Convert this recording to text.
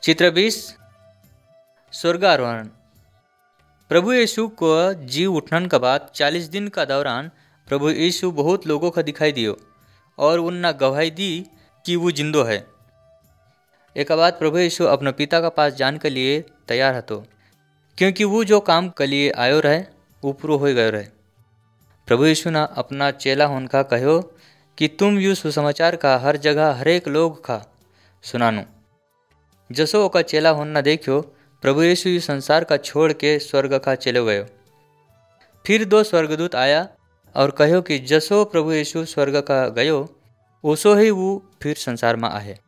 चित्र 20 स्वर्गारोहण। प्रभु यीशु को जी उठने के बाद 40 दिन का दौरान प्रभु यीशु बहुत लोगों को दिखाई दियो और उनने गवाही दी कि वो जिंदो है। एक बाद प्रभु यीशु अपने पिता का पास जाने के लिए तैयार हतो, क्योंकि वो जो काम के लिए आयो रहे वो पूरा हो गयो रहे। प्रभु यीशु ने अपना चेला होने का कहो कि तुम यू सुसमाचार का हर जगह हरेक लोग का सुनानो। जसो ओका चेला होना देखो, प्रभु यीशु इस संसार का छोड़ के स्वर्ग का चले गयो। फिर 2 स्वर्गदूत आया और कहो कि जसो प्रभु यीशु स्वर्ग का गयो, ओसो ही वो फिर संसार में आए।